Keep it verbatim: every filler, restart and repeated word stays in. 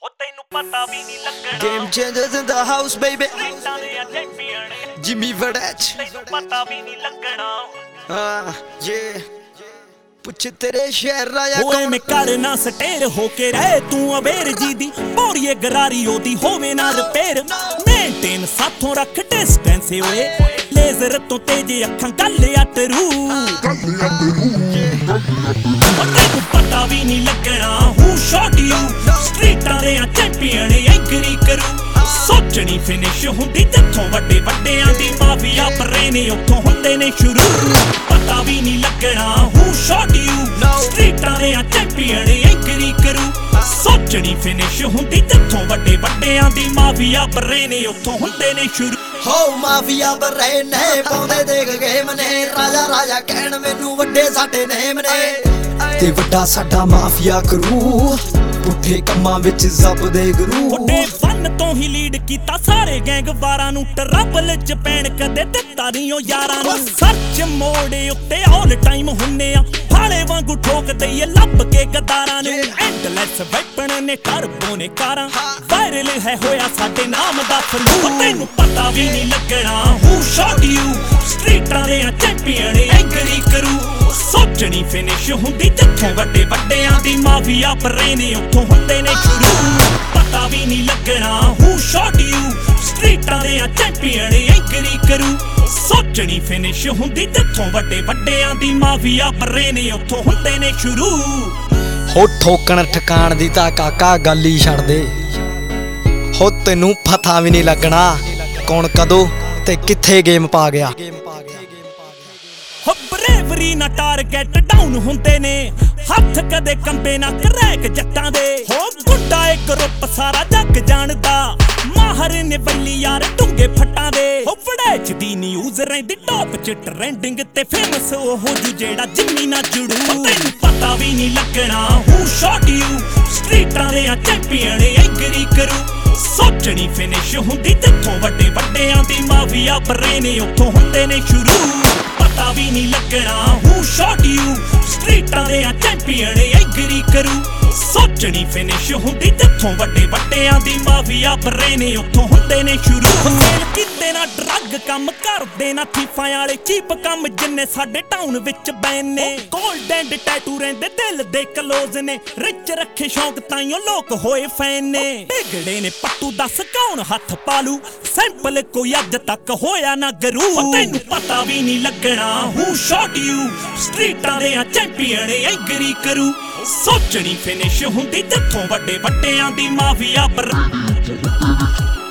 Game changers in the house, baby. Jimmy Vadach. Ah, yeah. ਪੁੱਛ ਤੇਰੇ ਸ਼ਹਿਰ ਰਾਇਆ ਹੋਏ ਮੈਂ ਕਰਨਾ ਸਟੇਰ ਹੋ ਕੇ ਰਹਿ ਤੂੰ ਅਵੇਰ ਜੀ ਦੀ ਬੋਰੀਏ ਗਰਾਰੀ ਉਹਦੀ ਹੋਵੇ ਨਾ ਰਿਪੇਅਰ ਮੇਨਟੇਨ ਸਾਥੋਂ ਰੱਖ ਡਿਸਟੈਂਸ ਓਏ ਲੇਜ਼ਰ ਤੋਂ ਤੇਜ ਅੱਖਾਂ ਗੱਲ ਅਟਰੂ ਤੈਨੂੰ ਪਤਾ ਵੀ ਨਹੀਂ ਲੱਗਣਾ ਹੂ ਸ਼ਾਟ ਯੂ ਸਟਰੀਟਾਂ ਦੇ ਚੈਂਪੀਅਨ ਐਗਰੀ ਕਰੂ ਸੋਚਣੀ ਫਿਨਿਸ਼ ਹੁੰਦੀ ਜਿੱਥੋਂ ਵੱਡੇ ਵੱਡਿਆਂ ਦੀ ਮਾਫੀਆ ਪਰੇ ਨੇ ਉੱਥੋਂ ਹੁੰਦੇ ਨੇ ਸ਼ੁਰੂ ਪਤਾ ਵੀ ਨਹੀਂ ਲੱਗਣਾ ਹੂ ਸ਼ਾਟ ਯੂ ਸਟਰੀਟਾਂ ਦੇ ਚੈਂਪੀਅਨ ਐਗਰੀ ਕਰੂ ਸੋਚਣੀ ਫਿਨਿਸ਼ ਹੁੰਦੀ ਜਿੱਥੋਂ ਵੱਡੇ ਵੱਡਿਆਂ ਦੀ ਮਾਫੀਆ ਪਰੇ ਨੇ ਉੱਥੋਂ ਹੁੰਦੇ ਨੇ ਸ਼ੁਰੂ ਹੋ ਮਾਫੀਆ ਬਰੇ ਨੇ ਪਾਉਂਦੇ ਦੇਖ ਗੇਮ ਨੇ ਰਾਜਾ ਰਾਜਾ ਕਹਿਣ ਮੈਨੂੰ ਵੱਡੇ ਸਾਡੇ ਨੇਮ ਨੇ ਤੇ ਵੱਡਾ ਸਾਡਾ ਮਾਫੀਆ ਕਰੂ ਪੁੱਠੇ ਕੰਮਾਂ ਵਿੱਚ ਜ਼ਬ ਦੇ ਗੁਰੂ ਵੱਡੇ ਫਨ ਤੋਂ ਹੀ ਲੀਡ ਕੀਤਾ ਸਾਰੇ ਗੈਂਗ ਵਾਰਾਂ ਨੂੰ ਟਰਬਲ ਚ ਪੈਣ ਕਦੇ ਦਿੱਤਾ ਨਹੀਂ ਉਹ ਯਾਰਾਂ ਨੂੰ ਸਰਚ ਮੋੜੇ ਉੱਤੇ ਆਲ ਟਾਈਮ ਹੁੰਨੇ ਆ ਫਾਲੇ ਵਾਂਗੂ ਠੋਕ ਦਈਏ ਲੱਭ ਕੇ ਗਦਾਰਾਂ ਨੂੰ ਐਂਡਲੈਸ ਵੈਪਨ ਨੇ ਟਰਬੋ ਨੇ ਕਾਰਾਂ ਵਾਇਰਲ ਹੈ ਹੋਇਆ ਸਾਡੇ ਨਾਮ ਦਾ ਫਲੂ ਤੈਨੂੰ ਪਤਾ ਵੀ ਨਹੀਂ ਲੱਗਣਾ ਹੂ ਸ਼ਾਟ ਯੂ ਸਟਰੀਟਾਂ ਦੇ ਚੈਂਪੀਅਨ ਐਗਰੀ ਕਰੂ ਸੋਚਣੀ ਫਿਨਿਸ਼ ਹੁੰਦੀ ਜਿੱਥੋਂ ਵੱਡੇ ਵੱਡਿਆਂ ਦੀ ਮਾਫੀਆ ਪਰੇ ਨੇ ਉੱਥੋਂ ਹੁੰਦੇ ਨੇ ਸ਼ੁਰੂ ਪਤਾ ਵੀ ਨਹੀਂ ਲੱਗਣਾ ਹੂ ਸ਼ਾਟ ਯੂ ਸਟਰੀਟਾਂ ਦੇ ਚੈਂਪੀਅਨ ਐਗਰੀ ਕਰੂ ਸੋਚਣੀ ਫਿਨਿਸ਼ ਹੁੰਦੀ ਜਿੱਥੋਂ ਵੱਡੇ ਵੱਡਿਆਂ ਦੀ ਮਾਫੀਆ ਪਰੇ ਨੇ ਉੱਥੋਂ ਹੁੰਦੇ ਨੇ ਸ਼ੁਰੂ ਹੋ ਠੋਕਣ ਠਕਾਣ ਦੀ ਤਾਂ ਕਾਕਾ ਗੱਲ ਹੀ ਛੱਡ ਦੇ ਹੋ ਤੈਨੂੰ ਪਤਾ ਵੀ ਨਹੀਂ ਲੱਗਣਾ ਕੌਣ ਕਦੋਂ ਤੇ ਕਿੱਥੇ ਗੇਮ ਪਾ ਗਿਆ ਹੋ ਬਰੇਵਰੀ ਨਾ ਟਾਰਗੇਟ ਡਾਊਨ ਹੁੰਦੇ ਨੇ ਹੱਥ ਕਦੇ ਕੰਬੇ ਨਾ ਕਰੈਕ ਜੱਟਾਂ ਦੇ ਹੋ ਗੁੱਡਾ ਇੱਕ ਗਰੁੱਪ ਸਾਰਾ ਜੱਗ ਜਾਣਦਾ ਮਾਹਰ ਨੇ ਬੱਲੀ ਯਾਰ ਡੂੰਗੇ ਫੱਟਾਂ ਦੇ ਹੋ ਫੜੈਚ ਦੀ ਨਿਊਜ਼ ਰਹਿੰਦੀ ਟੌਪ ਚ ਟ੍ਰੈਂਡਿੰਗ ਤੇ ਫੇਮਸ ਉਹ ਜੂ ਜਿਹੜਾ ਜਿੰਨੀ ਨਾ ਜੁੜੂ ਤੈਨੂੰ ਪਤਾ ਵੀ ਨਹੀਂ ਲੱਗਣਾ ਹੂ ਸ਼ਾਟ ਯੂ ਸਟਰੀਟਾਂ ਦੇ ਚੈਂਪੀਅਨ ਐਗਰੀ ਕਰੂ ਸੋਚਣੀ ਫਿਨਿਸ਼ ਹੁੰਦੀ ਜਿੱਥੋਂ ਵੱਡੇ ਵੱਡਿਆਂ ਦੀ ਮਾਫੀਆ ਪਰੇ ਨੇ ਉੱਥੋਂ ਹੁੰਦੇ ਨੇ ਸ਼ੁਰੂ ਪਤਾ ਵੀ ਨਹੀਂ ਲੱਗਣਾ ਹੂ ਸ਼ਾਟ ਯੂ ਸਟਰੀਟਾਂ ਦੇ ਚੈਂਪੀਅਨ ਐਗਰੀ ਕਰੂ ਸੋਚਣੀ ਫਿਨਿਸ਼ ਹੁੰਦੀ ਜਿੱਥੋਂ ਵੱਡੇ ਵੱਡਿਆਂ ਦੀ ਮਾਫੀਆ ਪਰੇ ਨੇ ਉੱਥੋਂ ਹੁੰਦੇ ਨੇ ਸ਼ੁਰੂ ਸੇਲ ਕੀਤੇ ਨਾ ਡਰੱਗ ਕੰਮ ਕਰਦੇ ਨਾ ਥੀਫਾਂ ਵਾਲੇ ਚੀਪ ਕੰਮ ਜਿੰਨੇ ਸਾਡੇ ਟਾਊਨ ਵਿੱਚ ਬੈਨ ਨੇ ਗੋਲਡ ਐਂਡ ਟੈਟੂ ਰਹਿੰਦੇ ਦਿਲ ਦੇ ਕਲੋਜ਼ ਨੇ ਰਿਚ ਰੱਖੇ ਸ਼ੌਂਕ ਤਾਈਓ ਲੋਕ ਹੋਏ ਫੈਨ ਨੇ ਵਿਗੜੇ ਨੇ ਪੱਟੂ ਦੱਸ ਕੌਣ ਹੱਥ ਪਾਲੂ ਸੈਂਪਲ ਕੋਈ ਅੱਜ ਤੱਕ ਹੋਇਆ ਨਾ ਗਰੂ ਤੈਨੂੰ ਪਤਾ ਵੀ ਨਹੀਂ ਲੱਗਣਾ ਹੂ ਸ਼ਾਟ ਯੂ ਸਟਰੀਟਾਂ ਦੇ ਚੈਂਪੀਅਨ ਐਗਰੀ ਕਰੂ ਸੋਚਣੀ ਫਿਨਿਸ਼ ਹੁੰਦੀ ਜਿੱਥੋਂ ਵੱਡੇ ਵੱਡਿਆਂ ਦੀ ਮਾਫੀਆ ਪਰ